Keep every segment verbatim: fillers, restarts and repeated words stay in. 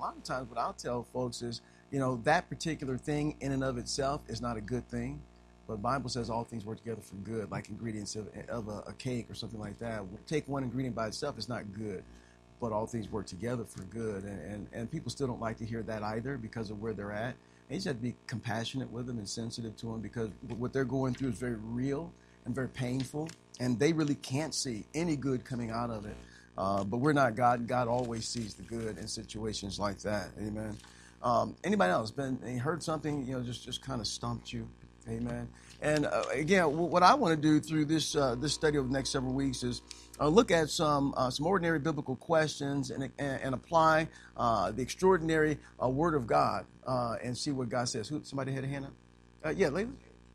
lot of times what I'll tell folks is, you know, that particular thing in and of itself is not a good thing. But the Bible says all things work together for good, like ingredients of, of a, a cake or something like that. We'll take one ingredient by itself, it's not good. But all things work together for good. And, and, and people still don't like to hear that either because of where they're at. And you just have to be compassionate with them and sensitive to them because what they're going through is very real and very painful. And they really can't see any good coming out of it. Uh, but we're not God. God always sees the good in situations like that. Amen. Um, anybody else been heard something, you know, just, just kind of stumped you? Amen. And uh, again, what I want to do through this uh, this study over the next several weeks is uh, look at some uh, some ordinary biblical questions and and, and apply uh, the extraordinary uh, Word of God uh, and see what God says. Who? Somebody had a hand up? Uh, yeah, Layla.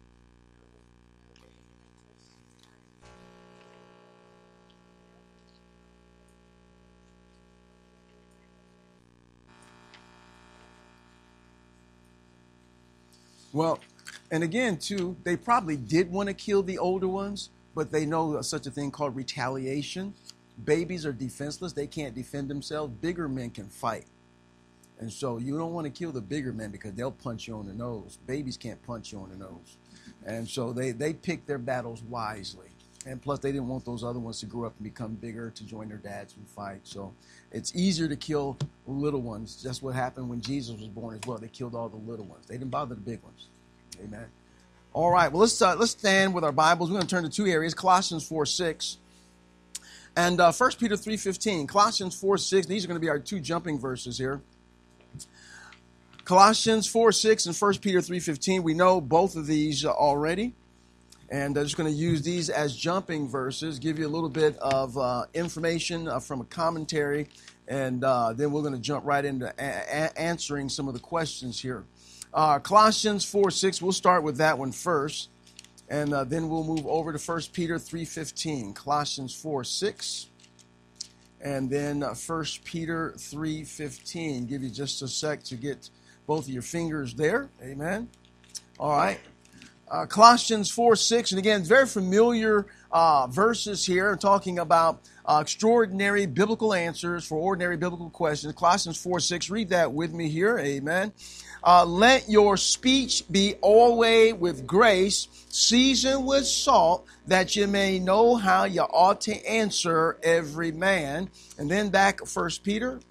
Well, and again, too, they probably did want to kill the older ones, but they know such a thing called retaliation. Babies are defenseless. They can't defend themselves. Bigger men can fight. And so you don't want to kill the bigger men because they'll punch you on the nose. Babies can't punch you on the nose. And so they, they pick their battles wisely. And plus, they didn't want those other ones to grow up and become bigger to join their dads and fight. So it's easier to kill little ones. That's what happened when Jesus was born as well. They killed all the little ones. They didn't bother the big ones. Amen. All right. Well, let's uh, let's stand with our Bibles. We're going to turn to two areas: Colossians four six and uh, First Peter three fifteen. Colossians four six. These are going to be our two jumping verses here. Colossians four six and First Peter three fifteen. We know both of these uh, already. And I'm just going to use these as jumping verses, give you a little bit of uh, information uh, from a commentary, and uh, then we're going to jump right into a- a- answering some of the questions here. Uh, Colossians four six, we'll start with that one first, and uh, then we'll move over to First Peter three fifteen. Colossians four six, and then uh, First Peter three fifteen. Give you just a sec to get both of your fingers there. Amen. All right. Uh, Colossians four six, and again, very familiar uh, verses here, talking about uh, extraordinary biblical answers for ordinary biblical questions. Colossians four six, read that with me here, amen. Uh, Let your speech be always with grace, seasoned with salt, that you may know how you ought to answer every man. And then back First Peter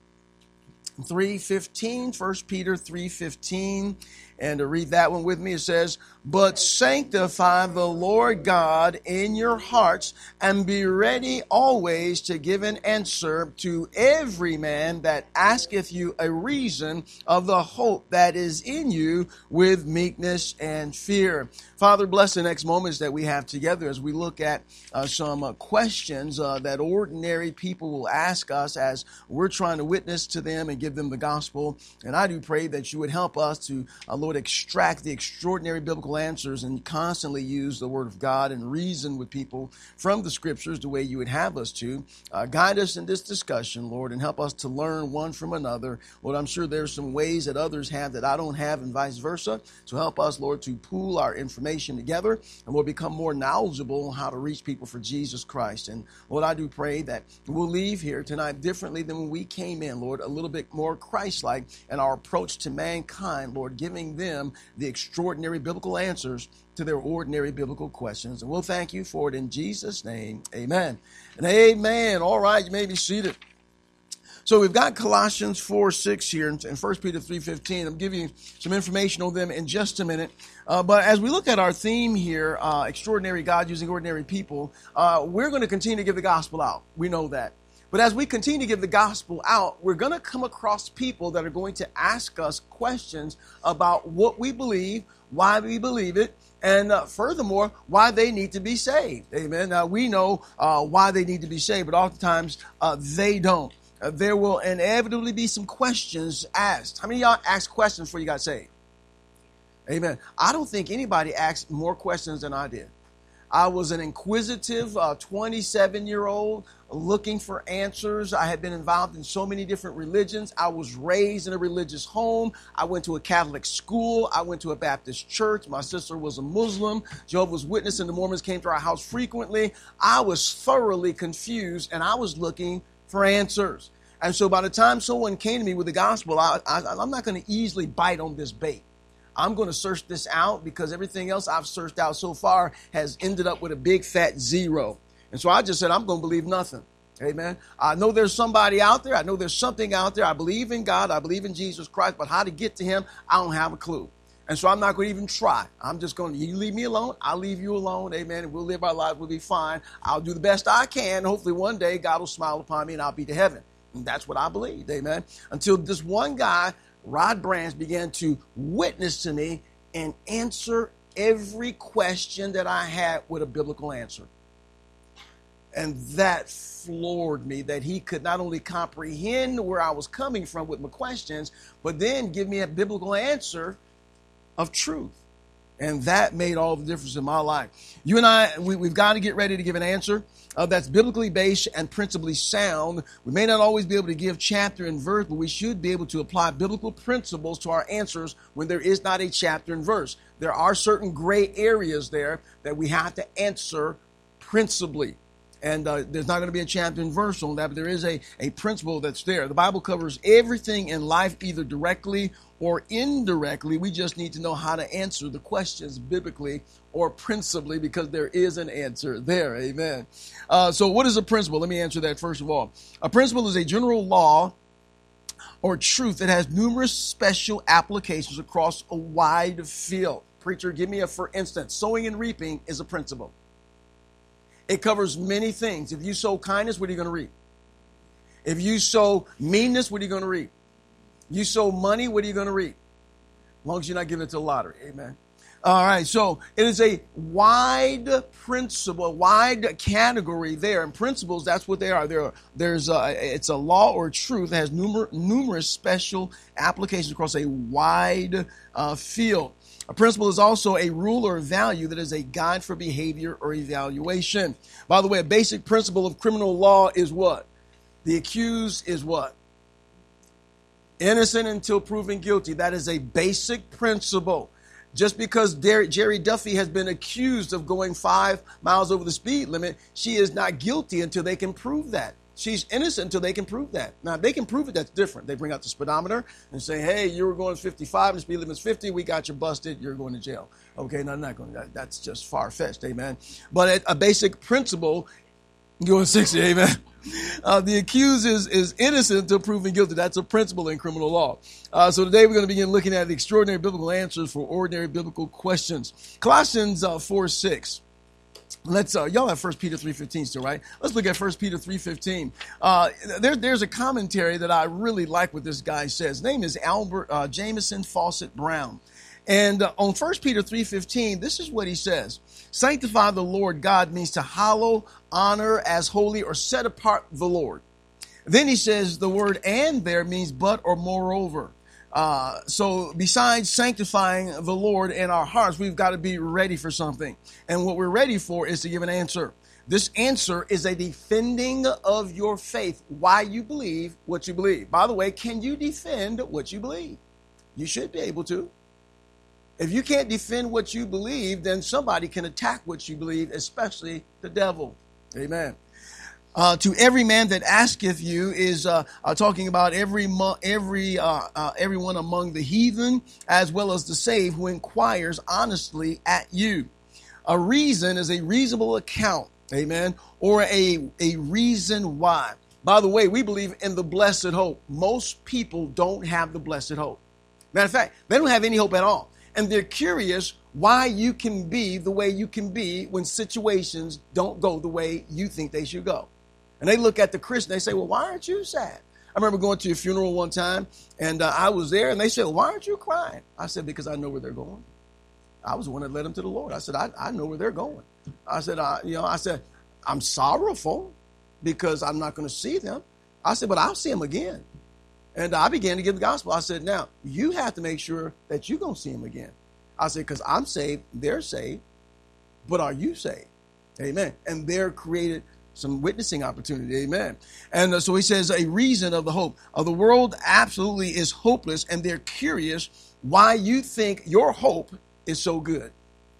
three fifteen, First Peter three fifteen. And to read that one with me, it says, but sanctify the Lord God in your hearts, and be ready always to give an answer to every man that asketh you a reason of the hope that is in you with meekness and fear. Father, bless the next moments that we have together as we look at uh, some uh, questions uh, that ordinary people will ask us as we're trying to witness to them and give them the gospel. And I do pray that you would help us to, uh, Lord, extract the extraordinary biblical answers and constantly use the Word of God and reason with people from the Scriptures the way you would have us to. Uh, guide us in this discussion, Lord, and help us to learn one from another. Lord, I'm sure there's some ways that others have that I don't have and vice versa. So help us, Lord, to pool our information together and we'll become more knowledgeable on how to reach people for Jesus Christ. And Lord, I do pray that we'll leave here tonight differently than when we came in, Lord, a little bit more Christ-like in our approach to mankind, Lord, giving them the extraordinary biblical answers to their ordinary biblical questions. And we'll thank you for it in Jesus' name. Amen. And amen. All right, you may be seated. So we've got Colossians four six here and First Peter three fifteen. I'll give you some information on them in just a minute. Uh, but as we look at our theme here, uh, extraordinary God using ordinary people, uh, we're going to continue to give the gospel out. We know that. But as we continue to give the gospel out, we're going to come across people that are going to ask us questions about what we believe, why we believe it, and uh, furthermore, why they need to be saved. Amen. Now, we know uh, why they need to be saved, but oftentimes uh, they don't. Uh, there will inevitably be some questions asked. How many of y'all asked questions before you got saved? Amen. I don't think anybody asked more questions than I did. I was an inquisitive uh, twenty-seven-year-old looking for answers. I had been involved in so many different religions. I was raised in a religious home. I went to a Catholic school. I went to a Baptist church. My sister was a Muslim. Jehovah's Witness and the Mormons came to our house frequently. I was thoroughly confused, and I was looking for answers. And so by the time someone came to me with the gospel, I, I, I'm not going to easily bite on this bait. I'm going to search this out because everything else I've searched out so far has ended up with a big fat zero. And so I just said, I'm going to believe nothing. Amen. I know there's somebody out there. I know there's something out there. I believe in God. I believe in Jesus Christ. But how to get to him, I don't have a clue. And so I'm not going to even try. I'm just going to, you leave me alone, I'll leave you alone. Amen. And we'll live our lives. We'll be fine. I'll do the best I can. Hopefully one day God will smile upon me and I'll be to heaven. And that's what I believed. Amen. Until this one guy, Rod Branch, began to witness to me and answer every question that I had with a biblical answer. And that floored me, that he could not only comprehend where I was coming from with my questions, but then give me a biblical answer of truth. And that made all the difference in my life. You and I, we, we've got to get ready to give an answer uh, that's biblically based and principally sound. We may not always be able to give chapter and verse, but we should be able to apply biblical principles to our answers when there is not a chapter and verse. There are certain gray areas there that we have to answer principally. And uh, there's not going to be a chapter and verse on that, but there is a, a principle that's there. The Bible covers everything in life, either directly or indirectly. We just need to know how to answer the questions biblically or principally, because there is an answer there. Amen. Uh, so what is a principle? Let me answer that first of all. A principle is a general law or truth that has numerous special applications across a wide field. Preacher, give me a for instance. Sowing and reaping is a principle. It covers many things. If you sow kindness, what are you going to reap? If you sow meanness, what are you going to reap? You sow money, what are you going to reap? As long as you're not giving it to the lottery. Amen. All right. So it is a wide principle, a wide category there. And principles, that's what they are. There, there's a, it's a law or truth that has numer, numerous special applications across a wide uh, field. A principle is also a rule or value that is a guide for behavior or evaluation. By the way, a basic principle of criminal law is what? The accused is what? Innocent until proven guilty. That is a basic principle. Just because Jerry Duffy has been accused of going five miles over the speed limit, she is not guilty until they can prove that. She's innocent until they can prove that. Now, if they can prove it, that's different. They bring out the speedometer and say, hey, you were going fifty-five, the speed limit's fifty, we got you busted, you're going to jail. Okay, no, I'm not going to, that, that's just far-fetched, amen. But a basic principle, going sixty, amen. Uh, the accused is, is innocent until proven guilty. That's a principle in criminal law. Uh, so today we're going to begin looking at the extraordinary biblical answers for ordinary biblical questions. Colossians uh, four six. Let's uh, y'all have First Peter three fifteen still, right? Let's look at First Peter three fifteen. Uh, there, there's a commentary that I really like what this guy says. His name is Albert uh, Jameson Fawcett Brown. And uh, on First Peter three fifteen, this is what he says. Sanctify the Lord God means to hallow, honor as holy, or set apart the Lord. Then he says the word and there means but or moreover. Uh, so besides sanctifying the Lord in our hearts, we've got to be ready for something. And what we're ready for is to give an answer. This answer is a defending of your faith, why you believe what you believe. By the way, can you defend what you believe? You should be able to. If you can't defend what you believe, then somebody can attack what you believe, especially the devil. Amen. Uh, to every man that asketh you is uh, uh, talking about every mo- every uh, uh, everyone among the heathen as well as the saved who inquires honestly at you. A reason is a reasonable account, amen, or a a reason why. By the way, we believe in the blessed hope. Most people don't have the blessed hope. Matter of fact, they don't have any hope at all. And they're curious why you can be the way you can be when situations don't go the way you think they should go. And they look at the Christian, they say, well, why aren't you sad? I remember going to a funeral one time, and uh, I was there, and they said, well, why aren't you crying? I said, because I know where they're going. I was the one that led them to the Lord. I said, I, I know where they're going. I said, I, you know, I said, I'm sorrowful because I'm not going to see them. I said, but I'll see them again. And I began to give the gospel. I said, now, you have to make sure that you're going to see them again. I said, because I'm saved, they're saved, but are you saved? Amen. And they're created some witnessing opportunity. Amen. And uh, so he says a reason of the hope of the world absolutely is hopeless. And they're curious why you think your hope is so good.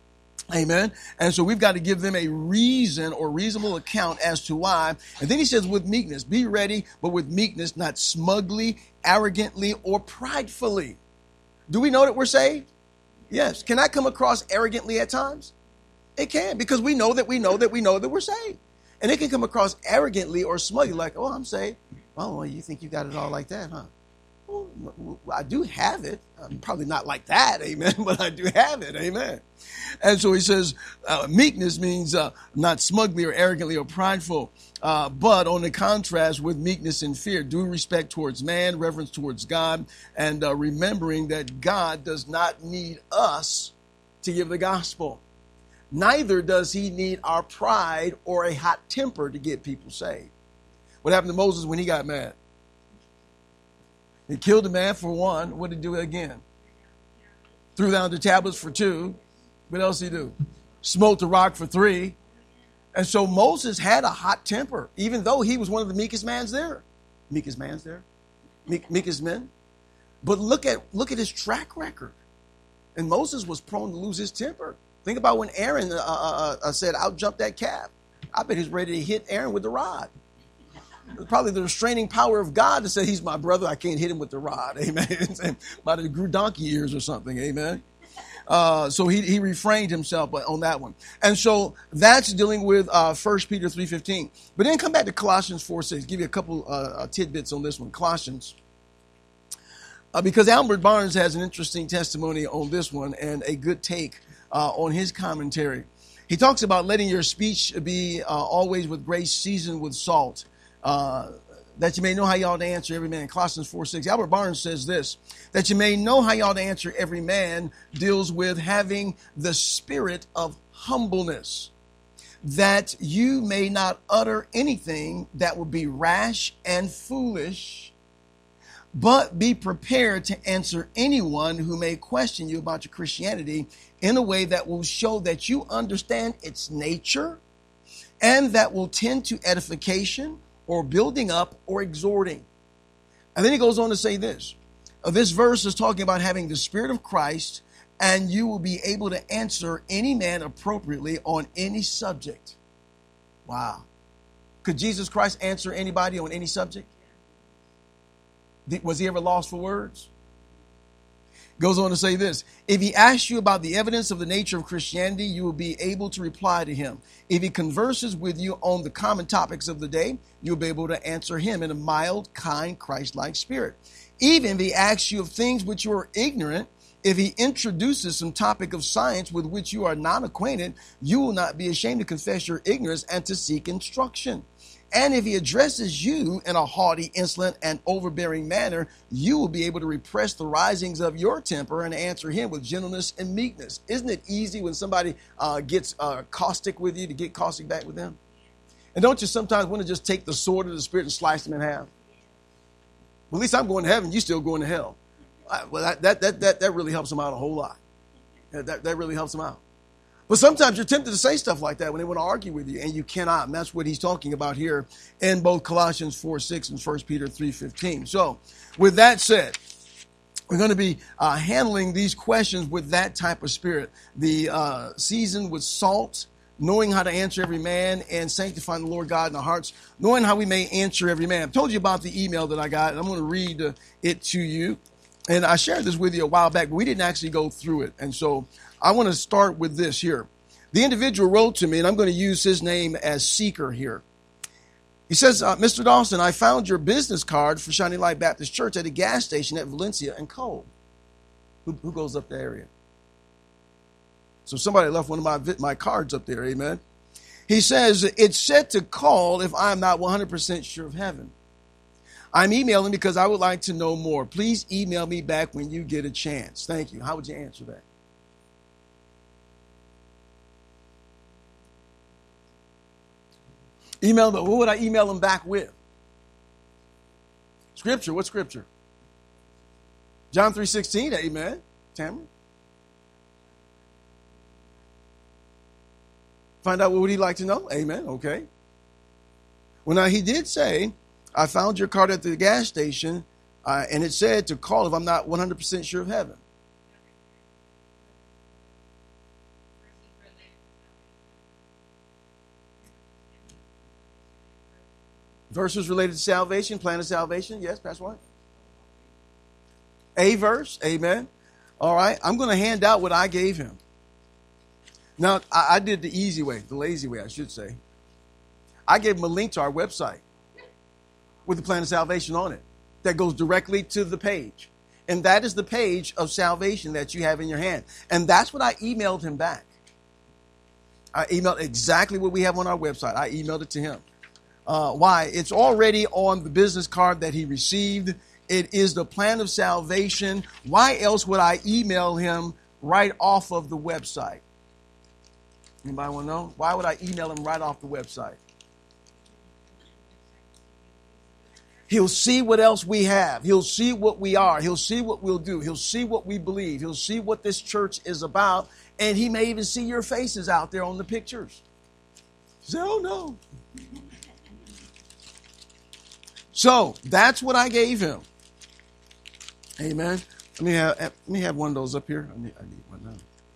Amen. And so we've got to give them a reason or reasonable account as to why. And then he says, with meekness, be ready, but with meekness, not smugly, arrogantly, or pridefully. Do we know that we're saved? Yes. Can I come across arrogantly at times? It can, because we know that we know that we know that we're saved. And it can come across arrogantly or smugly, like, oh, I'm saved. Oh, well, you think you got it all like that, huh? Well, I do have it. I'm probably not like that, amen, but I do have it, amen. And so he says, uh, meekness means uh, not smugly or arrogantly or prideful, uh, but on the contrast with meekness and fear, due respect towards man, reverence towards God, and uh, remembering that God does not need us to give the gospel. Neither does he need our pride or a hot temper to get people saved. What happened to Moses when he got mad? He killed a man for one. What did he do again? Threw down the tablets for two. What else did he do? Smote the rock for three. And so Moses had a hot temper, even though he was one of the meekest mans there. Meekest mans there? Meek, meekest men. But look at look at his track record. And Moses was prone to lose his temper. Think about when Aaron uh, uh, uh, said, "I'll jump that calf." I bet he's ready to hit Aaron with the rod. Probably the restraining power of God to say, he's my brother, I can't hit him with the rod. Amen. Might have grew donkey ears or something. Amen. Uh, so he, he refrained himself on that one. And so that's dealing with uh, First Peter three fifteen. But then come back to Colossians four six. Give you a couple uh, tidbits on this one. Colossians. Uh, because Albert Barnes has an interesting testimony on this one and a good take uh, on his commentary. He talks about letting your speech be uh, always with grace, seasoned with salt. Uh, that you may know how you ought to answer every man. Colossians four six. Albert Barnes says this, that you may know how you ought to answer every man deals with having the spirit of humbleness, that you may not utter anything that would be rash and foolish, but be prepared to answer anyone who may question you about your Christianity in a way that will show that you understand its nature and that will tend to edification or building up or exhorting. And then he goes on to say this. Uh, this verse is talking about having the Spirit of Christ, and you will be able to answer any man appropriately on any subject. Wow. Could Jesus Christ answer anybody on any subject? Was he ever lost for words? Goes on to say this. If he asks you about the evidence of the nature of Christianity, you will be able to reply to him. If he converses with you on the common topics of the day, you'll be able to answer him in a mild, kind, Christ-like spirit. Even if he asks you of things which you are ignorant, if he introduces some topic of science with which you are not acquainted, you will not be ashamed to confess your ignorance and to seek instruction. And if he addresses you in a haughty, insolent, and overbearing manner, you will be able to repress the risings of your temper and answer him with gentleness and meekness. Isn't it easy when somebody uh, gets uh, caustic with you to get caustic back with them? And don't you sometimes want to just take the sword of the Spirit and slice them in half? Well, at least I'm going to heaven. You still going to hell. I, well, that, that, that, that, that really helps them out a whole lot. That, that really helps them out. But sometimes you're tempted to say stuff like that when they want to argue with you, and you cannot. And that's what he's talking about here in both Colossians four six and First Peter three fifteen. So with that said, we're going to be uh, handling these questions with that type of spirit. The uh, seasoned with salt, knowing how to answer every man, and sanctifying the Lord God in our hearts, knowing how we may answer every man. I told you about the email that I got, and I'm going to read uh, it to you. And I shared this with you a while back, but we didn't actually go through it. And so I want to start with this here. The individual wrote to me, and I'm going to use his name as Seeker here. He says, uh, Mister Dawson, I found your business card for Shining Light Baptist Church at a gas station at Valencia and Cole. Who, who goes up the area? So somebody left one of my, my cards up there, amen. He says, it's set to call if I'm not one hundred percent sure of heaven. I'm emailing because I would like to know more. Please email me back when you get a chance. Thank you. How would you answer that? Email them. What would I email them back with? Scripture. What scripture? John three sixteen. Amen. Tamara? Find out what would he like to know? Amen. Okay. Well, now he did say, I found your card at the gas station, uh, and it said to call if I'm not one hundred percent sure of heaven. Verses related to salvation, plan of salvation. Yes, Pastor White. A verse. Amen. All right. I'm going to hand out what I gave him. Now, I, I did the easy way, the lazy way, I should say. I gave him a link to our website with the plan of salvation on it that goes directly to the page. And that is the page of salvation that you have in your hand. And that's what I emailed him back. I emailed exactly what we have on our website. I emailed it to him. Uh, why? It's already on the business card that he received. It is the plan of salvation. Why else would I email him right off of the website? Anybody want to know? Why would I email him right off the website? He'll see what else we have. He'll see what we are. He'll see what we'll do. He'll see what we believe. He'll see what this church is about. And he may even see your faces out there on the pictures. Say, oh no. So that's what I gave him. Amen. Let me have, let me have one of those up here. I need, I need one now.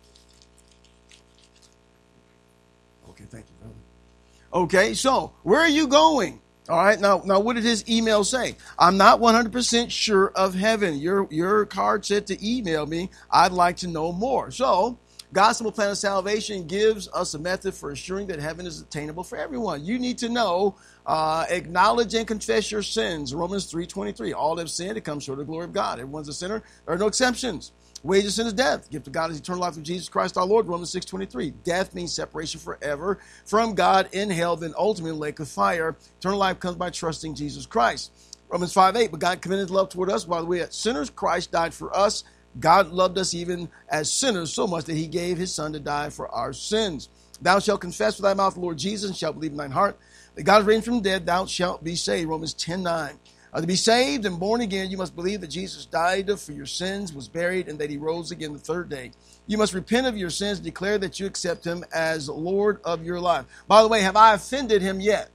Okay, thank you, brother. Okay, so where are you going? All right, now, now what did his email say? I'm not one hundred percent sure of heaven. Your, your card said to email me. I'd like to know more. So, Gospel Plan of Salvation gives us a method for assuring that heaven is attainable for everyone. You need to know, uh, acknowledge and confess your sins. Romans three twenty-three. All have sinned, it comes short of the glory of God. Everyone's a sinner. There are no exceptions. Wages of sin is death. Gift of God is eternal life through Jesus Christ our Lord. Romans six twenty-three. Death means separation forever from God in hell, then ultimately lake of fire. Eternal life comes by trusting Jesus Christ. Romans five eight. But God commended love toward us while we were sinners. Christ died for us. God loved us even as sinners so much that he gave his son to die for our sins. Thou shalt confess with thy mouth the Lord Jesus and shalt believe in thine heart that God is raised from the dead. Thou shalt be saved. Romans ten nine. Uh, to be saved and born again, you must believe that Jesus died for your sins, was buried, and that he rose again the third day. You must repent of your sins and declare that you accept him as Lord of your life. By the way, have I offended him yet?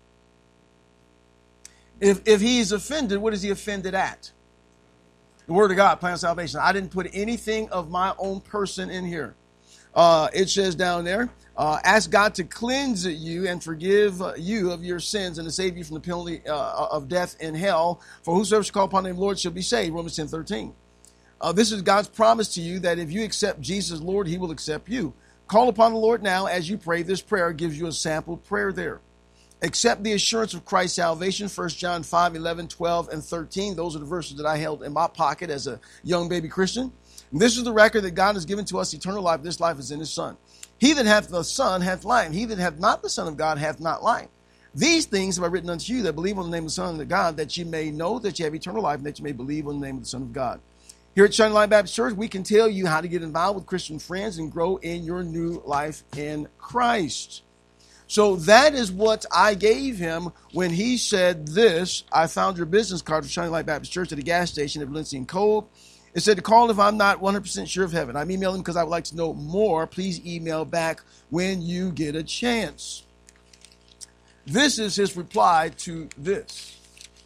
If, if he's offended, what is he offended at? The Word of God, plan of salvation. I didn't put anything of my own person in here. Uh, it says down there, uh, ask God to cleanse you and forgive you of your sins and to save you from the penalty uh, of death in hell. For whosoever shall call upon the name of the Lord shall be saved. Romans ten thirteen. Uh, this is God's promise to you that if you accept Jesus as Lord, he will accept you. Call upon the Lord now as you pray. This prayer gives you a sample prayer there. Accept the assurance of Christ's salvation, First John five, eleven, twelve, and thirteen. Those are the verses that I held in my pocket as a young baby Christian. And this is the record that God has given to us eternal life. This life is in his Son. He that hath the Son hath life. He that hath not the Son of God hath not life. These things have I written unto you that believe on the name of the Son of God, that you may know that you have eternal life, and that you may believe on the name of the Son of God. Here at Shining Light Baptist Church, we can tell you how to get involved with Christian friends and grow in your new life in Christ. So that is what I gave him when he said this. I found your business card for Shining Light Baptist Church at a gas station at Valencia and Cove. It said to call if I'm not one hundred percent sure of heaven. I'm emailing because I would like to know more. Please email back when you get a chance. This is his reply to this.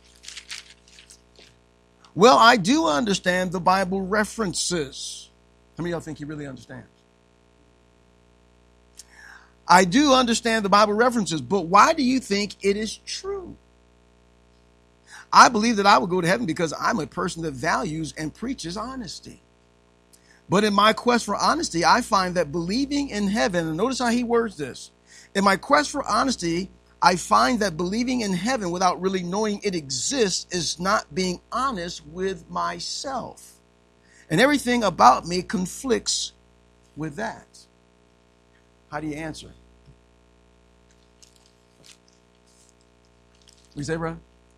Well, I do understand the Bible references. How many of y'all think he really understands? I do understand the Bible references, but why do you think it is true? I believe that I will go to heaven because I'm a person that values and preaches honesty. But in my quest for honesty, I find that believing in heaven, and notice how he words this. In my quest for honesty, I find that believing in heaven without really knowing it exists is not being honest with myself. And everything about me conflicts with that. How do you answer? What do you say, brother?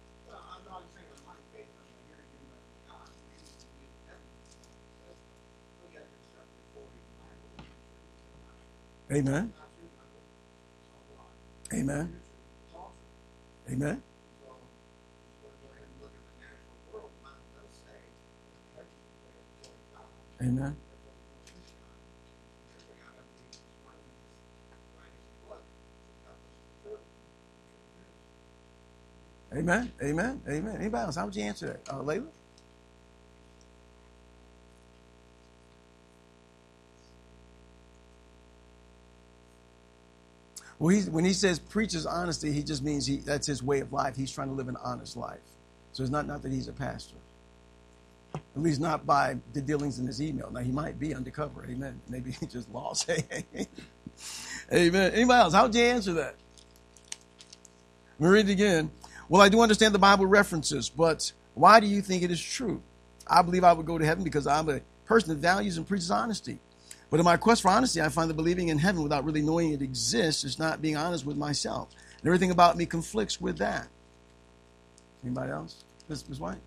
Amen. Amen. Amen. Amen. Amen. Amen. Amen. Anybody else? How would you answer that? Uh, Layla? Well, he's, when he says preaches honesty, he just means he that's his way of life. He's trying to live an honest life. So it's not, not that he's a pastor. At least not by the dealings in his email. Now, he might be undercover. Amen. Maybe he just lost. Amen. Anybody else? How would you answer that? Let me read it again. Well, I do understand the Bible references, but why do you think it is true? I believe I would go to heaven because I'm a person that values and preaches honesty. But in my quest for honesty, I find that believing in heaven without really knowing it exists is not being honest with myself. And everything about me conflicts with that. Anybody else? Miz Miz White?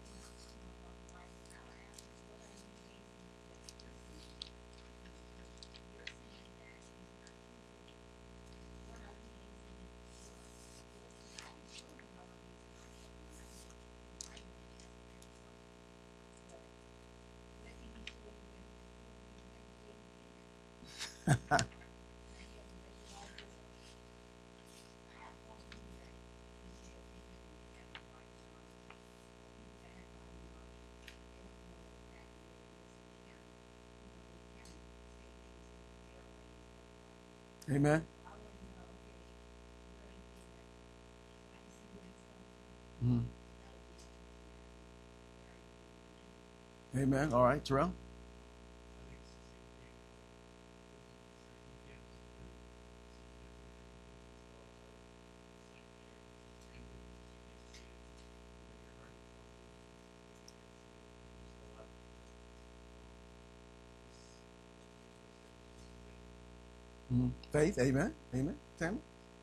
Amen. Mm-hmm. Amen. All right, Terrell. Mm-hmm. Faith. Amen. Amen. Tammy.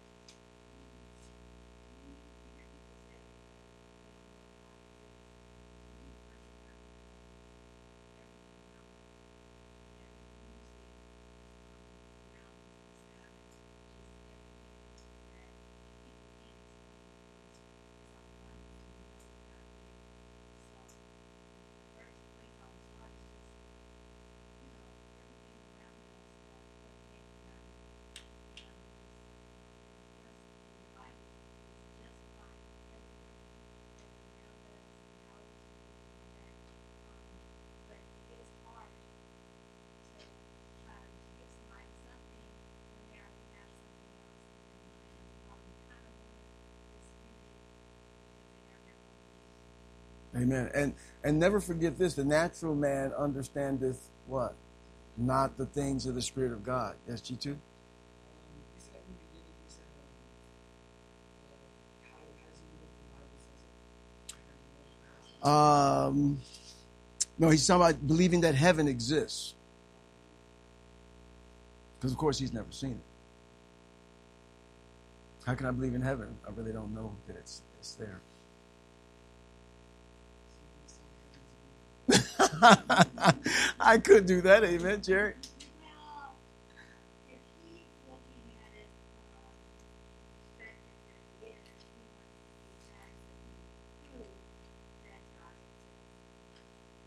Amen. And and never forget this, the natural man understandeth what? Not the things of the Spirit of God. Yes, G two? Um, no, he's talking about believing that heaven exists. Because, of course, he's never seen it. How can I believe in heaven? I really don't know that it's, it's there. I could do that, amen, Jerry. Well, if he's looking at it uh, perspective that he is, he wants to be back to prove that God exists.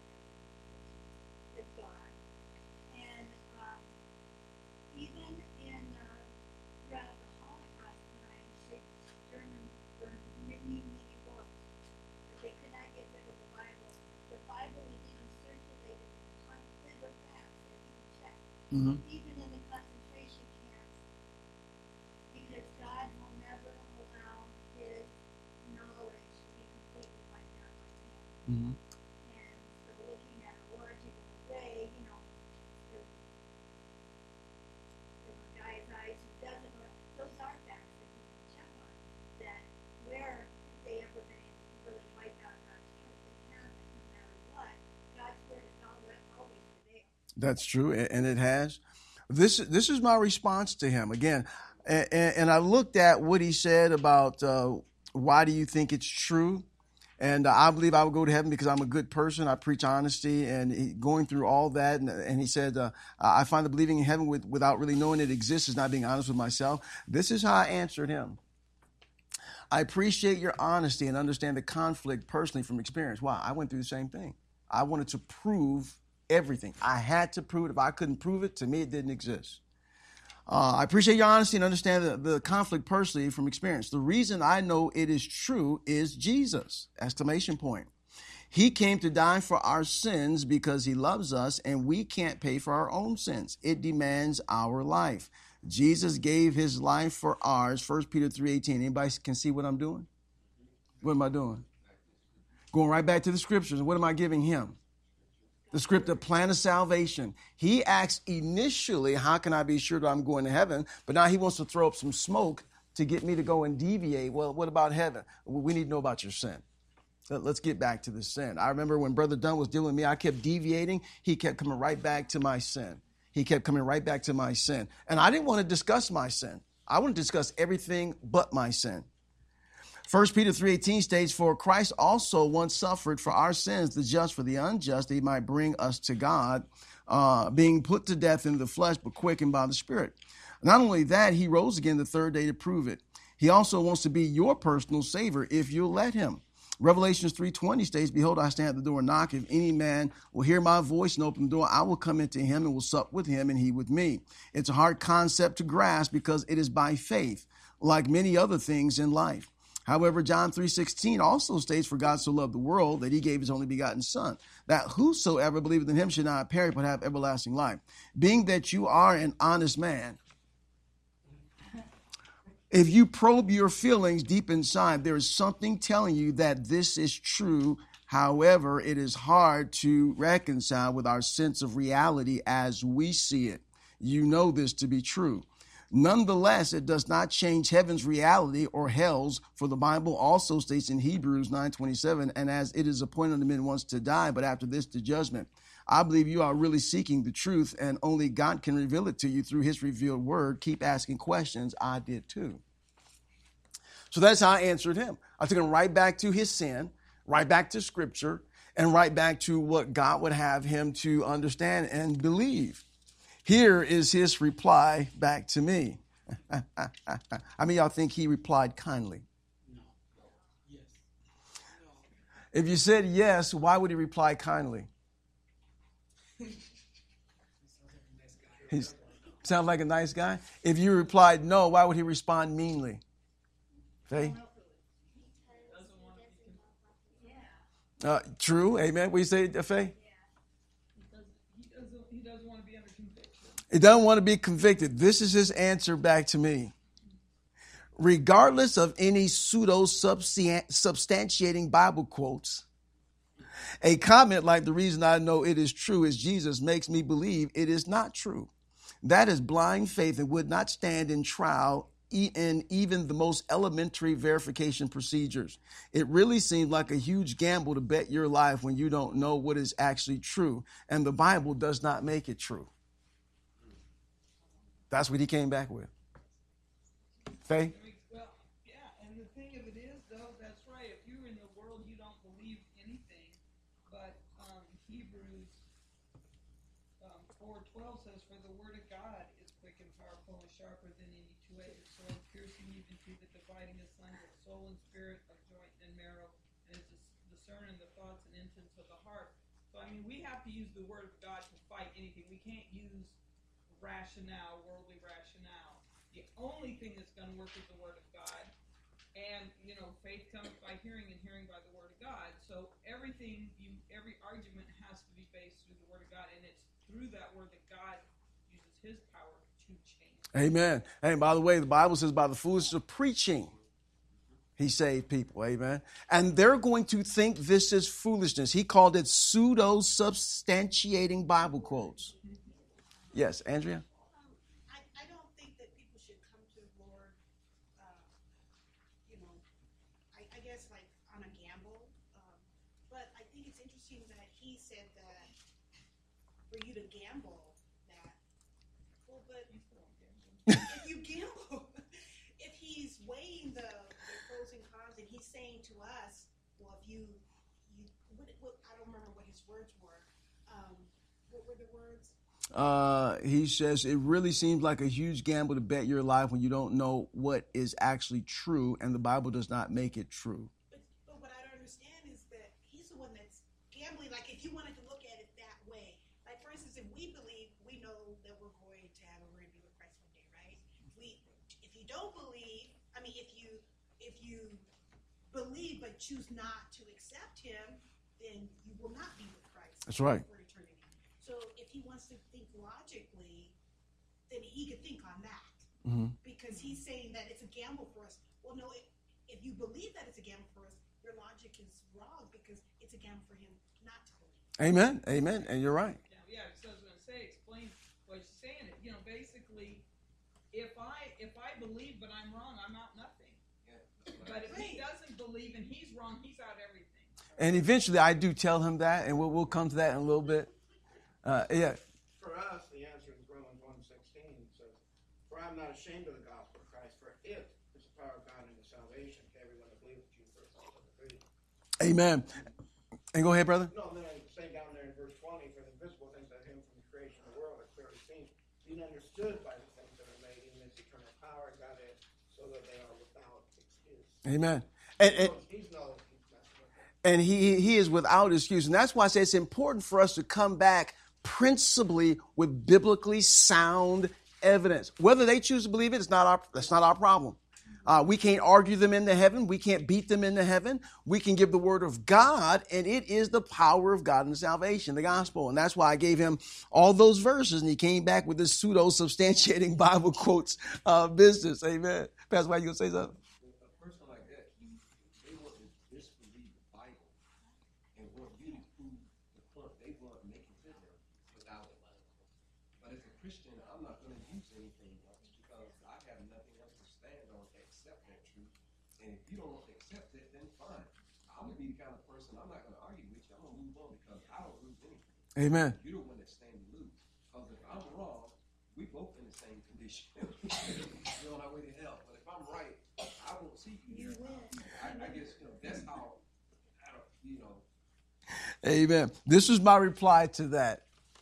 It's God. And um, even in uh, throughout the Holocaust times, the Germans burned many, many books, but they could not get rid of the Bible. The Bible was even circulated in the constant facts that he checked, Mm-hmm. even in the concentration camps, because God will never allow his knowledge to be completely wiped out by man. Mm-hmm. And so looking at a logical way, you know, if, if a guy is eyes who doesn't know, those are facts that you can check on, that where have they ever been able to really wipe out God's truth? They haven't, no matter what. God's word is always, always prevailed. That's true, a- and it has. This this is my response to him again, and, and I looked at what he said about uh, why do you think it's true, and uh, I believe I would go to heaven because I'm a good person. I preach honesty, and he, going through all that, and, and he said uh, I find that believing in heaven with, without really knowing it exists is not being honest with myself. This is how I answered him. I appreciate your honesty and understand the conflict personally from experience. Why? I went through the same thing. I wanted to prove everything. I had to prove it. If I couldn't prove it, to me, it didn't exist. Uh, I appreciate your honesty and understand the, the conflict personally from experience. The reason I know it is true is Jesus! Exclamation point. He came to die for our sins because he loves us, and we can't pay for our own sins. It demands our life. Jesus gave his life for ours. First Peter three eighteen. Anybody can see what I'm doing? What am I doing? Going right back to the scriptures. What am I giving him? The script, the plan of salvation. He asks initially, how can I be sure that I'm going to heaven? But now he wants to throw up some smoke to get me to go and deviate. Well, what about heaven? We need to know about your sin. So let's get back to the sin. I remember when Brother Dunn was dealing with me, I kept deviating. He kept coming right back to my sin. He kept coming right back to my sin. And I didn't want to discuss my sin. I want to discuss everything but my sin. First Peter three eighteen states, for Christ also once suffered for our sins, the just for the unjust, that he might bring us to God, uh, being put to death in the flesh, but quickened by the Spirit. Not only that, he rose again the third day to prove it. He also wants to be your personal Savior if you'll let him. Revelations three twenty states, behold, I stand at the door and knock. If any man will hear my voice and open the door, I will come into him and will sup with him and he with me. It's a hard concept to grasp because it is by faith, like many other things in life. However, John three sixteen also states, for God so loved the world that he gave his only begotten son, that whosoever believeth in him should not perish but have everlasting life. Being that you are an honest man, if you probe your feelings deep inside, there is something telling you that this is true. However, it is hard to reconcile with our sense of reality as we see it. You know this to be true. Nonetheless, it does not change heaven's reality or hell's, for the Bible also states in Hebrews nine twenty-seven, and as it is appointed unto men once to die, but after this to judgment. I believe you are really seeking the truth, and only God can reveal it to you through his revealed word. Keep asking questions. I did too. So that's how I answered him. I took him right back to his sin, right back to scripture, and right back to what God would have him to understand and believe. Here is his reply back to me. I mean, y'all think he replied kindly? No. Yes. No. If you said yes, why would he reply kindly? He sounds like a nice guy. If you replied no, why would he respond meanly? Faye? Uh, true. Amen. What you say, Faye? He doesn't want to be convicted. This is his answer back to me. Regardless of any pseudo-substantiating Bible quotes, a comment like the reason I know it is true is Jesus makes me believe it is not true. That is blind faith and would not stand in trial in even the most elementary verification procedures. It really seems like a huge gamble to bet your life when you don't know what is actually true, and the Bible does not make it true. That's what he came back with. Faye? Well, yeah, and the thing of it is, though, that's right. If you're in the world, you don't believe anything. But um, Hebrews um, four twelve says, for the word of God is quick and powerful and sharper than any two-edged sword, piercing even to the dividing asunder of soul and spirit, of joint and marrow, and is discerning the thoughts and intents of the heart. So, I mean, we have to use the word of God to fight anything. We can't use rationale, worldly rationale. The only thing that's going to work is the word of God. And, you know, faith comes by hearing and hearing by the word of God. So everything, you, every argument has to be based through the word of God. And it's through that word that God uses his power to change. Amen. And by the way, the Bible says by the foolishness of preaching, he saved people. Amen. And they're going to think this is foolishness. He called it pseudo-substantiating Bible quotes. Yes, Andrea? Um, I, I don't think that people should come to the Lord, uh, you know, I, I guess like on a gamble. Um, but I think it's interesting that he said that for you to gamble, that, well, but if you gamble, if he's weighing the, the pros and cons and he's saying to us, well, if you, you what, what, I don't remember what his words were. Um, what were the words? Uh, he says it really seems like a huge gamble to bet your life when you don't know what is actually true, and the Bible does not make it true. But, but what I don't understand is that he's the one that's gambling. Like, if you wanted to look at it that way, like for instance, if we believe, we know that we're going to have a we're going to be with Christ one day, right? We, if you don't believe, I mean, if you if you believe but choose not to accept him, then you will not be with Christ. That's right. For eternity. So if he wants to think logically, then he could think on that. Mm-hmm. Because he's saying that it's a gamble for us. Well, no, if, if you believe that it's a gamble for us, your logic is wrong because it's a gamble for him not to believe. Amen. Amen. And you're right. Yeah, yeah. So I was going to say, explain what you're saying. You know, basically, if I if I believe but I'm wrong, I'm out nothing. But if he doesn't believe and he's wrong, he's out everything. And eventually I do tell him that, and we'll, we'll come to that in a little bit. Uh, yeah. For us, the answer is Romans one sixteen. It says, "For I am not ashamed of the gospel of Christ, for it is the power of God unto salvation to everyone that believeth, Jew first, also the Greek." Amen. And go ahead, brother. No, and then I say down there in verse twenty, "For the invisible things of him from the creation of the world are clearly seen, being understood by the things that are made, even his eternal power and Godhead, so that they are without excuse." Amen. And, and, He's no and he, he is without excuse. And that's why I say it's important for us to come back principally with biblically sound evidence. Whether they choose to believe it, it's not our, that's not our problem. Uh, we can't argue them into heaven. We can't beat them into heaven. We can give the word of God, and it is the power of God in salvation, the gospel. And that's why I gave him all those verses, and he came back with this pseudo-substantiating Bible quotes uh, business. Amen. Pastor, why you going to say something? A person like that, they want to disbelieve the Bible and want you to prove the point they want to make it to them without it. But as a Christian, I'm not going to use anything else because I have nothing else to stand on except that truth. And if you don't want to accept it, then fine. I'm going to be the kind of person, I'm not going to argue with you. I'm going to move on because I don't lose anything. Amen. You're the one that stands to lose. Because if I'm wrong, we both in the same condition. We're on our way to hell. But if I'm right, I won't see you here. I, I guess, you know, that's how, I don't, you know. Amen. This was my reply to that.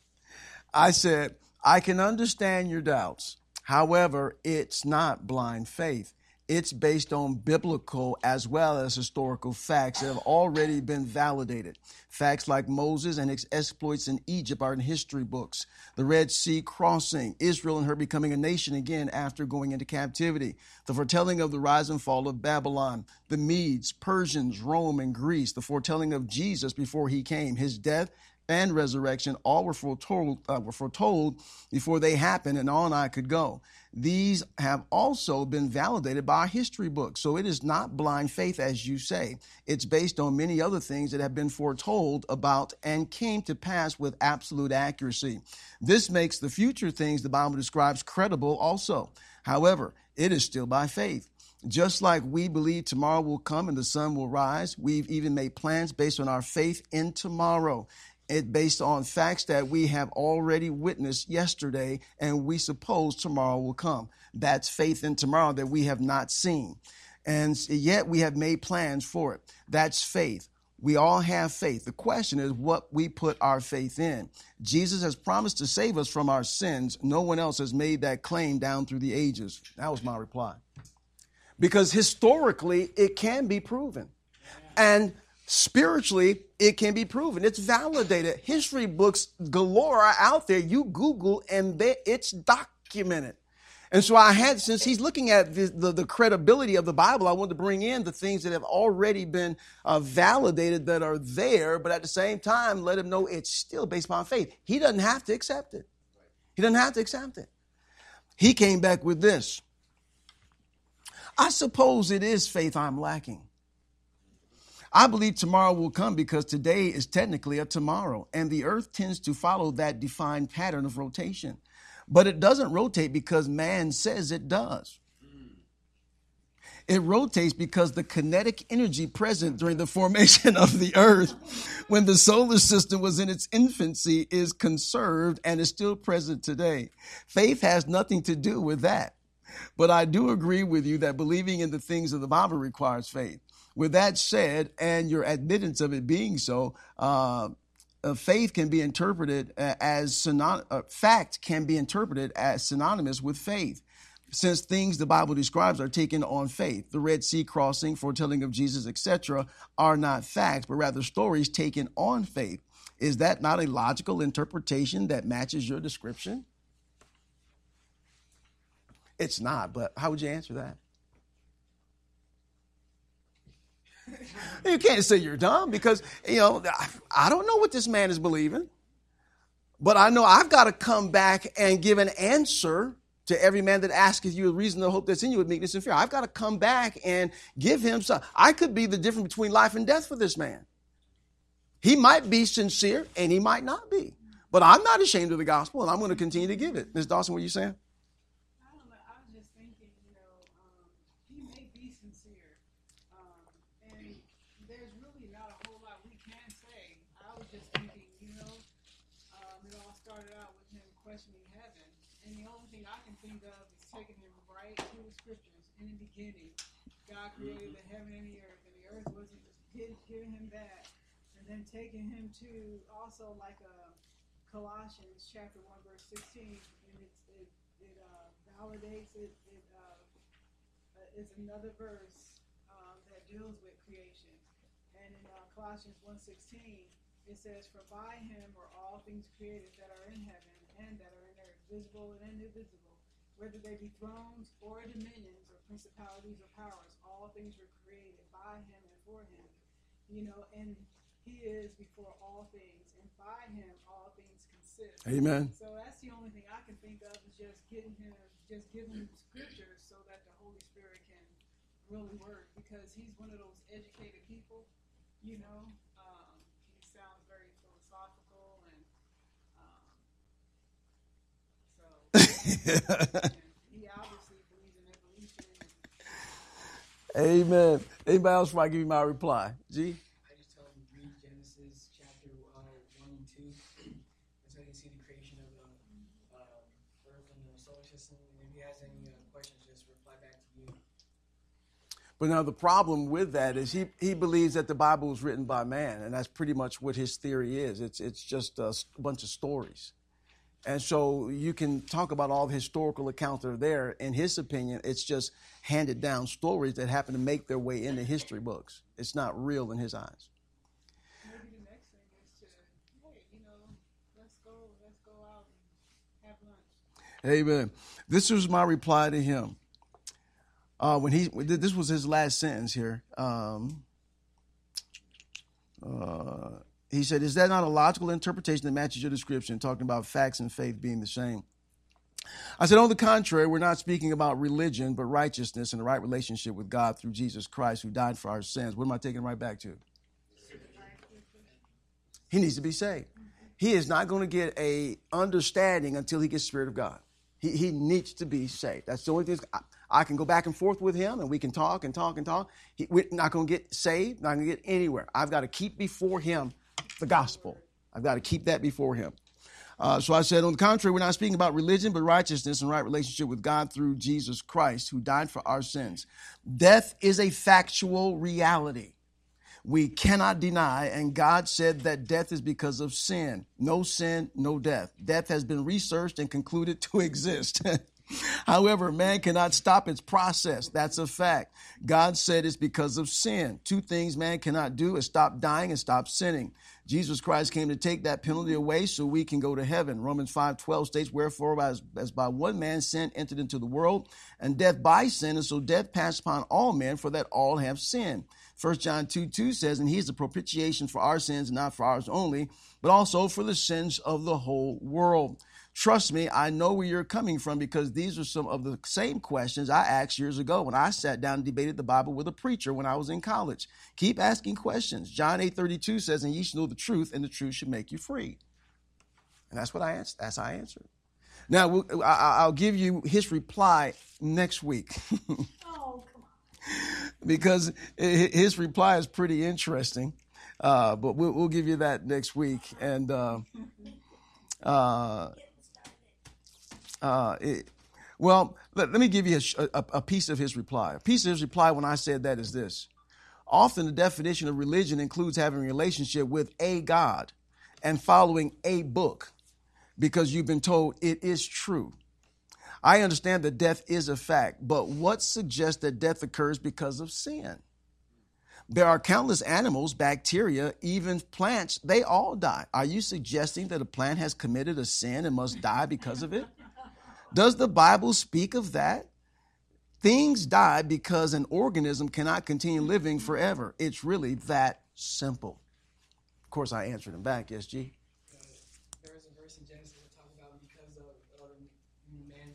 I said, I can understand your doubts. However, it's not blind faith. It's based on biblical as well as historical facts that have already been validated. Facts like Moses and his exploits in Egypt are in history books. The Red Sea crossing, Israel and her becoming a nation again after going into captivity. The foretelling of the rise and fall of Babylon, the Medes, Persians, Rome, and Greece. The foretelling of Jesus before he came, his death and resurrection, all were foretold, uh, were foretold before they happened, and on I could go. These have also been validated by our history books. So it is not blind faith, as you say. It's based on many other things that have been foretold about and came to pass with absolute accuracy. This makes the future things the Bible describes credible also. However, it is still by faith. Just like we believe tomorrow will come and the sun will rise, we've even made plans based on our faith in tomorrow. It based on facts that we have already witnessed yesterday, and we suppose tomorrow will come. That's faith in tomorrow that we have not seen. And yet we have made plans for it. That's faith. We all have faith. The question is what we put our faith in. Jesus has promised to save us from our sins. No one else has made that claim down through the ages. That was my reply. Because historically, it can be proven. And spiritually, it can be proven. It's validated. History books galore are out there. You Google and they, it's documented. And so I had, since he's looking at the, the, the credibility of the Bible, I wanted to bring in the things that have already been uh, validated that are there, but at the same time, let him know it's still based upon faith. He doesn't have to accept it. He doesn't have to accept it. He came back with this. I suppose it is faith I'm lacking. I believe tomorrow will come because today is technically a tomorrow, and the earth tends to follow that defined pattern of rotation. But it doesn't rotate because man says it does. It rotates because the kinetic energy present during the formation of the earth when the solar system was in its infancy is conserved and is still present today. Faith has nothing to do with that. But I do agree with you that believing in the things of the Bible requires faith. With that said, and your admittance of it being so, uh, uh, faith can be interpreted as synon- uh, fact can be interpreted as synonymous with faith, since things the Bible describes are taken on faith. The Red Sea crossing, foretelling of Jesus, et cetera, are not facts, but rather stories taken on faith. Is that not a logical interpretation that matches your description? It's not, but how would you answer that? You can't say you're dumb because, you know, I don't know what this man is believing, but I know I've got to come back and give an answer To every man that asketh you a reason to hope that's in you with meekness and fear. I've got to come back and give him some. I could be the difference between life and death for this man. He might be sincere and he might not be. But I'm not ashamed of the gospel and I'm going to continue to give it. Miz Dawson, what are you saying? I don't know. I was just thinking, you know, um, he may be sincere. Um, and there's really not a whole lot we can say. I was just thinking, you know, um, it all started out with him questioning heaven. And the only thing I can think of is taking him right to the scriptures. In the beginning, God created the heaven and the earth, and the earth wasn't giving him that. And then taking him to also like a Colossians chapter one, verse sixteen, and it's, it, it uh, validates it. It uh, it's another verse um, that deals with creation. And in uh, Colossians one sixteen, it says, "For by him are all things created that are in heaven and that are in earth, visible and invisible, whether they be thrones or dominions or principalities or powers. All things were created by him and for him." You know, and he is before all things, and by him all things consist. Amen. So that's the only thing I can think of is just getting him, just giving him the scriptures so that the Holy Spirit can really work, because he's one of those educated people, you know. Um, he sounds very philosophical, and um, so and he obviously believes in evolution. Amen. Anybody else before I give you my reply? G? I just tell him to read Genesis chapter uh, one and two, until you see the creation of the uh, earth and the solar system. And if he has any uh, questions, just reply back to you. But now the problem with that is he, he believes that the Bible was written by man, and that's pretty much what his theory is. It's it's just a bunch of stories. And so you can talk about all the historical accounts that are there. In his opinion, it's just handed down stories that happen to make their way into history books. It's not real in his eyes. Maybe the next thing is to, hey, you know, let's go, let's go out and have lunch. Amen. This was my reply to him. Uh, when he, this was his last sentence here. Um, uh, he said, "Is that not a logical interpretation that matches your description, talking about facts and faith being the same?" I said, on the contrary, we're not speaking about religion, but righteousness and the right relationship with God through Jesus Christ, who died for our sins. What am I taking right back to? He needs to be saved. He is not going to get a understanding until he gets the Spirit of God. He, he needs to be saved. That's the only thing. I, I can go back and forth with him, and we can talk and talk and talk. He, we're not going to get saved, not going to get anywhere. I've got to keep before him the gospel. I've got to keep that before him. Uh, so I said, on the contrary, we're not speaking about religion, but righteousness and right relationship with God through Jesus Christ, who died for our sins. Death is a factual reality we cannot deny, and God said that death is because of sin. No sin, no death. Death has been researched and concluded to exist. However, man cannot stop its process. That's a fact. God said it's because of sin. Two things man cannot do is stop dying and stop sinning. Jesus Christ came to take that penalty away so we can go to heaven. Romans five twelve states, "Wherefore, as, as by one man sin entered into the world, and death by sin, and so death passed upon all men, for that all have sinned." First John two two says, "And he is the propitiation for our sins, and not for ours only, but also for the sins of the whole world." Trust me, I know where you're coming from, because these are some of the same questions I asked years ago when I sat down and debated the Bible with a preacher when I was in college. Keep asking questions. John eight thirty-two says, "And ye shall know the truth, and the truth should make you free." And that's what I answered. That's how I answered. Now, we'll, I, I'll give you his reply next week. Oh, come on. Because his reply is pretty interesting. Uh, but we'll, we'll give you that next week. And uh, uh, uh, it, well, let, let me give you a, a, a piece of his reply. A piece of his reply when I said that is this. Often the definition of religion includes having a relationship with a God and following a book because you've been told it is true. I understand that death is a fact, but what suggests that death occurs because of sin? There are countless animals, bacteria, even plants, they all die. Are you suggesting that a plant has committed a sin and must die because of it? Does the Bible speak of that? Things die because an organism cannot continue living forever. It's really that simple. Of course, I answered him back, yes, G? Uh, there is a verse in Genesis that talks about because of uh, man's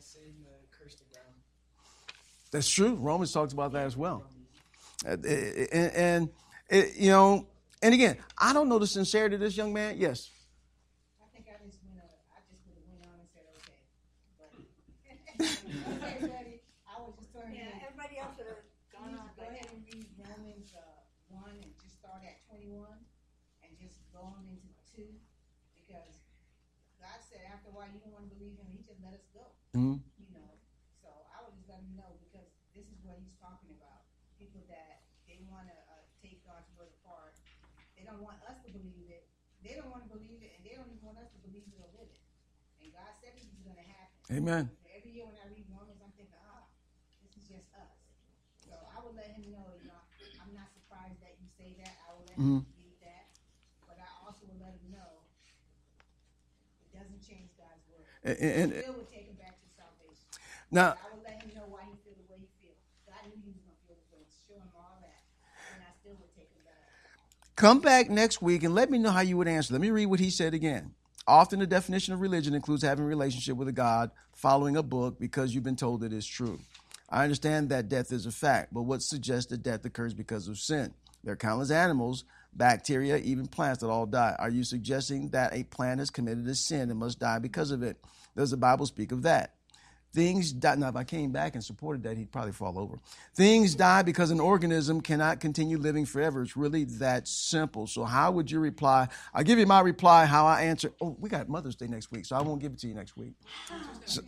sin uh, cursed the ground. That's true. Romans talks about that as well. And, and, and it, you know, and again, I don't know the sincerity of this young man. Yes. I think I just went. Uh, I just would have went on and said, okay. But, okay, buddy. I was just telling Yeah, you. everybody else would have gone Please on. go ahead and read Romans uh, one and just start at twenty-one and just go on into two, because God said after a while you don't want to believe him, he just let us go. Mm-hmm. You know, so I would just let him know, because this is what he's talking about. People that they want to uh, take God's word apart. They don't want us to believe it. They don't want to believe it, and they don't even want us to believe it or live it. And God said this is going to happen. Amen. So every year when I read Romans, I'm thinking, ah, this is just us. So I will let him know, you know, I'm not surprised that you say that. I will let Mhm. him read that. But I also will let him know it doesn't change God's word. And, and, It still will take him back to salvation. now, I will let him know why he feel the way he feels. God knew he was going to feel the way. Show him all that. And I still would take him back. come back next week and let me know how you would answer. Let me read what he said again. Often the definition of religion includes having a relationship with a God, following a book because you've been told it is true. I understand that death is a fact, but what suggests that death occurs because of sin? There are countless animals, bacteria, even plants that all die. Are you suggesting that a plant has committed a sin and must die because of it? Does the Bible speak of that? Things die. Now, if I came back and supported that, he'd probably fall over. Things die because an organism cannot continue living forever. It's really that simple. So how would you reply? I'll give you my reply, how I answer. Oh, we got Mother's Day next week, so I won't give it to you next week. So,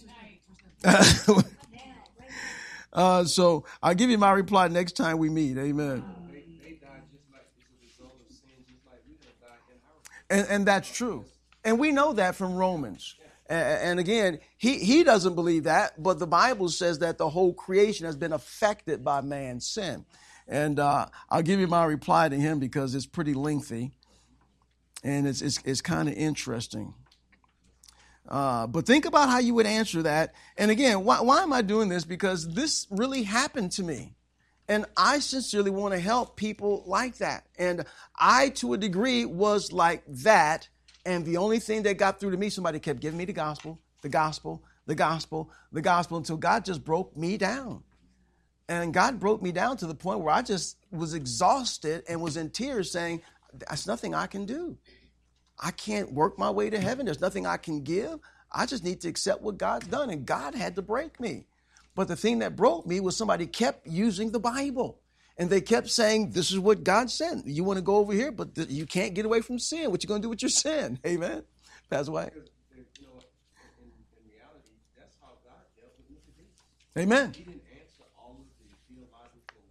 uh, so I'll give you my reply next time we meet. Amen. They, they died just like as a result of sin, just like we have died in our. And, and that's true. And we know that from Romans. And again, he, he doesn't believe that, but the Bible says that the whole creation has been affected by man's sin. And uh, I'll give you my reply to him because it's pretty lengthy and it's it's, it's kind of interesting. Uh, but think about how you would answer that. And again, why, why am I doing this? Because this really happened to me. And I sincerely want to help people like that. And I, to a degree, was like that. And the only thing that got through to me, somebody kept giving me the gospel, the gospel, the gospel, the gospel, until God just broke me down. And God broke me down to the point where I just was exhausted and was in tears saying, there's nothing I can do. I can't work my way to heaven. There's nothing I can give. I just need to accept what God's done. And God had to break me. But the thing that broke me was somebody kept using the Bible. And they kept saying, this is what God said. You want to go over here, but th- you can't get away from sin. What you going to do with your sin? Amen. Pastor White. Because, you know, in, in reality, that's how God dealt with Nicodemus. Amen. He didn't answer all of the theological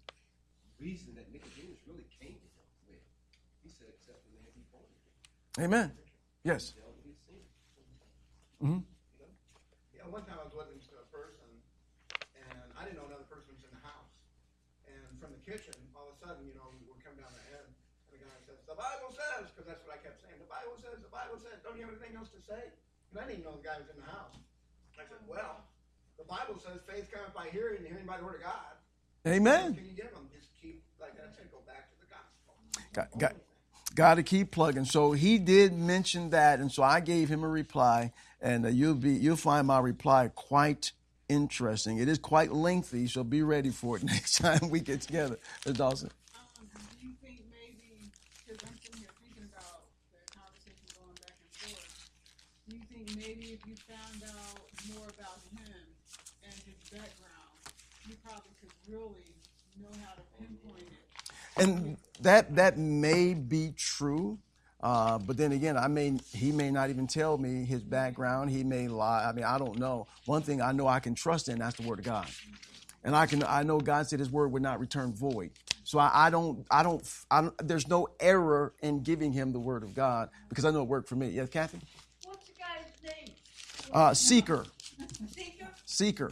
reason that Nicodemus really came to him with. He said, except the man be born again. Amen. Yes. Dealt with his sin. Mm-hmm. Yeah, one time I was listening to a person, and I didn't know another person was in the house. And from the kitchen, all of a sudden, you know, we're coming down the end, and the guy says, the Bible says, because that's what I kept saying, the Bible says, the Bible says, don't you have anything else to say? And I didn't even know the guy was in the house. I said, well, the Bible says faith cometh by hearing, and hearing by the word of God. Amen. What can you give them? Just keep, like I said, go back to the gospel. Got, got, got to keep plugging. So he did mention that, and so I gave him a reply, and uh, you'll be you'll find my reply quite interesting. It is quite lengthy, so be ready for it next time we get together. Miz Dawson. Um, do you think maybe, because I'm sitting here thinking about the conversation going back and forth, do you think maybe if you found out more about him and his background, you probably could really know how to pinpoint it? And that that may be true. Uh, but then again, I may he may not even tell me his background. He may lie. I mean, I don't know. One thing I know I can trust in, that's the word of God. And I can I know God said his word would not return void. So I, I don't I don't I don't there's no error in giving him the word of God because I know it worked for me. Yes, Kathy? What's the guy's name? Uh, seeker. Seeker? Seeker.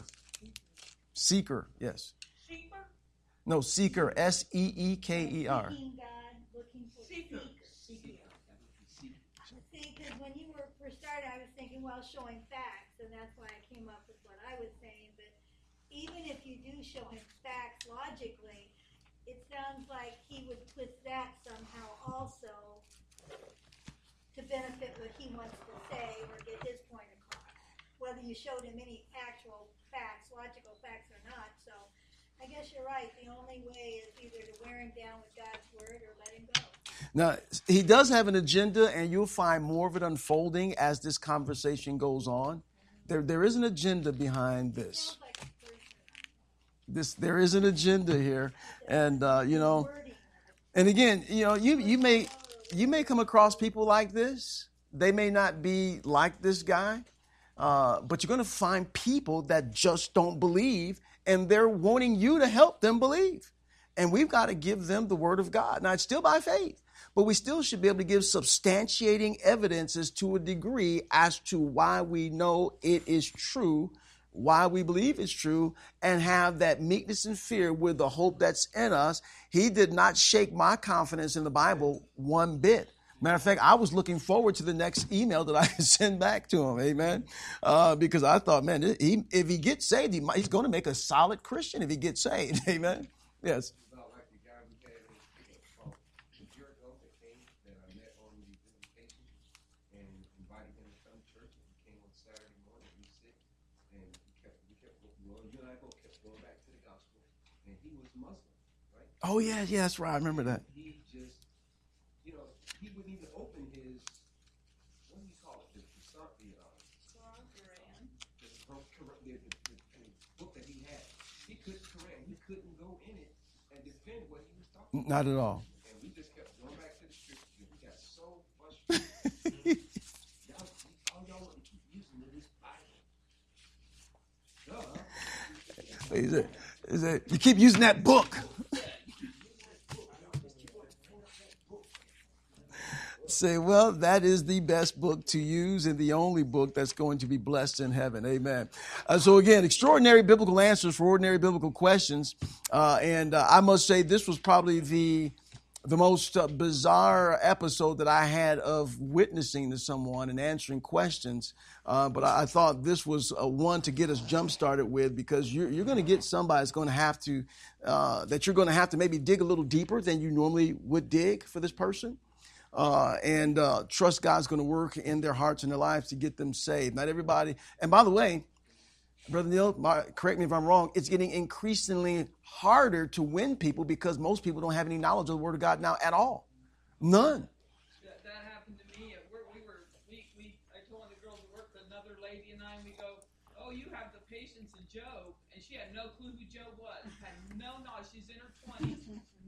Seeker, yes. Seeker? No, seeker. S E E K E R. Seeking God, looking for Seeker. seeker. See, because when you were first started, I was thinking, well, showing facts, and that's why I came up with what I was saying. But even if you do show him facts logically, it sounds like he would twist that somehow also to benefit what he wants to say or get his point across. Whether you showed him any actual theological facts or not. So I guess you're right. The only way is either to wear him down with God's word or let him go. Now, he does have an agenda, and you'll find more of it unfolding as this conversation goes on. There, there is an agenda behind this. Sounds like a person. This, there is an agenda here, and uh, you know, and again, you know, you you may you may come across people like this. They may not be like this guy, uh, but you're going to find people that just don't believe, and they're wanting you to help them believe. And we've got to give them the word of God. Now, it's still by faith, but we still should be able to give substantiating evidences to a degree as to why we know it is true, why we believe it's true, and have that meekness and fear with the hope that's in us. He did not shake my confidence in the Bible one bit. Matter of fact, I was looking forward to the next email that I could send back to him, amen, uh, because I thought, man, he, if he gets saved, he might, he's going to make a solid Christian if he gets saved, amen. Yes. About like the guy we had in uh, a year ago that came, that I met on the visitation and invited him to come to church. And he came on Saturday morning. He was sick, and we kept, we kept, well, you and I both kept going back to the gospel. And he was Muslim, right? Oh yeah, yeah, that's right. I remember that. He just, you know, he wouldn't even open his, what do you call it? The the, the, uh, Quran. the, the, the, the, the book that he had. He couldn't Quran. He couldn't go in it and defend what he was talking about. Not at all. And we just kept going back to the scriptures. We got so frustrated. y'all, all y'all want to keep using this Bible. Duh. He said, he said, you keep using that book. Say, well, that is the best book to use and the only book that's going to be blessed in heaven. Amen. Uh, so again, extraordinary biblical answers for ordinary biblical questions. Uh, and uh, I must say this was probably the the most uh, bizarre episode that I had of witnessing to someone and answering questions. Uh, but I, I thought this was uh, one to get us jump started with, because you're, you're going to get somebody that's going to have to, uh, that you're going to have to maybe dig a little deeper than you normally would dig for this person. Uh, and uh, trust God's going to work in their hearts and their lives to get them saved. Not everybody. And by the way, Brother Neil, my, correct me if I'm wrong, it's getting increasingly harder to win people because most people don't have any knowledge of the Word of God now at all. None. That, that happened to me at work. We were, we, we, I told one of the girls at work, another lady and I, and we go, oh, you have the patience of Job. And she had no clue who Job was. Had no knowledge. She's in her twenties.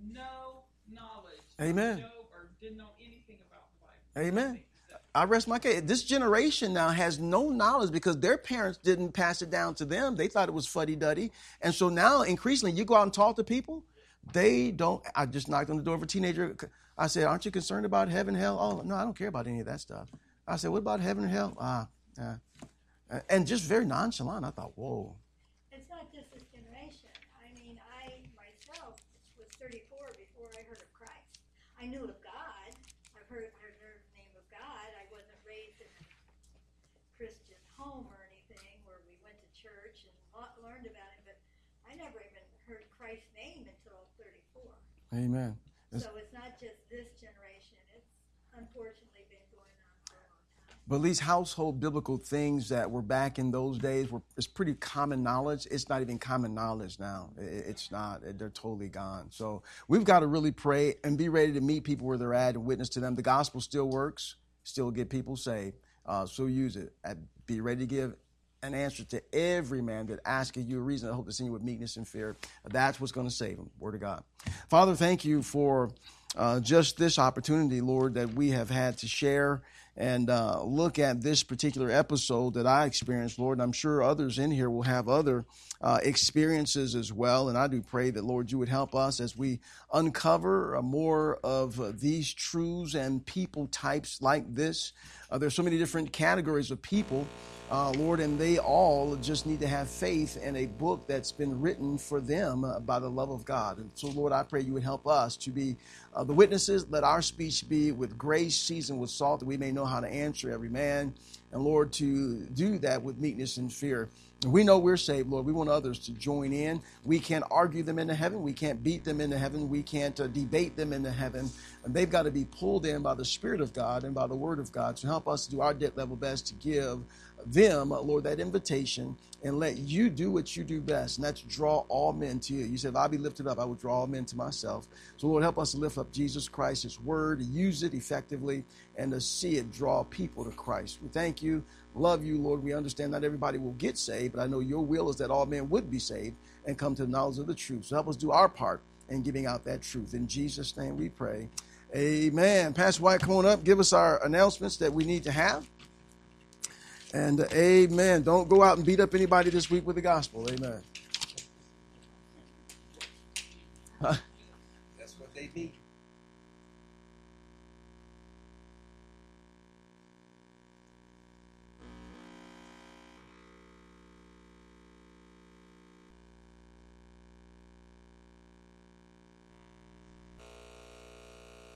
No knowledge. Amen. Job, or didn't know anything about the Bible. Amen. I rest my case. This generation now has no knowledge because their parents didn't pass it down to them. They thought it was fuddy-duddy. And so now, increasingly, you go out and talk to people, they don't. I just knocked on the door of a teenager. I said, aren't you concerned about heaven, hell? Oh, no, I don't care about any of that stuff. I said, what about heaven and hell? Ah, uh, uh, and just very nonchalant. I thought, whoa. It's not just this generation. I mean, I myself was thirty-four before I heard of Christ. I knew of God. I've heard, I've heard the name of God. I wasn't raised in a Christian home or anything where we went to church and learned about Him, but I never even heard Christ's name until thirty-four. Amen. So it's not just this generation. It's unfortunately been going on for a long time. But at least household biblical things that were back in those days were it's pretty common knowledge. It's not even common knowledge now. It's not. They're totally gone. So we've got to really pray and be ready to meet people where they're at and witness to them. The gospel still works, still get people saved. Uh, so use it. Be ready to give an answer to every man that asketh you a reason. I hope to see you with meekness and fear. That's what's going to save them. Word of God. Father, thank you for uh, just this opportunity, Lord, that we have had to share and uh, look at this particular episode that I experienced, Lord. And I'm sure others in here will have other uh, experiences as well. And I do pray that, Lord, you would help us as we uncover uh, more of uh, these truths and people types like this. Uh, there's so many different categories of people, uh, Lord, and they all just need to have faith in a book that's been written for them uh, by the love of God. And so, Lord, I pray you would help us to be uh, the witnesses. Let our speech be with grace, seasoned with salt, that we may know how to answer every man. And, Lord, to do that with meekness and fear. And we know we're saved, Lord. We want others to join in. We can't argue them into heaven. We can't beat them into heaven. We can't uh, debate them into heaven. And they've got to be pulled in by the Spirit of God and by the Word of God. So help us to do our debt level best to give them, Lord, that invitation, and let you do what you do best, and that's draw all men to you. You said, if I be lifted up, I will draw all men to myself. So, Lord, help us to lift up Jesus Christ, his word, to use it effectively, and to see it draw people to Christ. We thank you, love you, Lord. We understand not everybody will get saved, but I know your will is that all men would be saved and come to the knowledge of the truth. So help us do our part in giving out that truth. In Jesus' name we pray. Amen. Pastor White, come on up. Give us our announcements that we need to have. And uh, amen. Don't go out and beat up anybody this week with the gospel. Amen. That's what they need.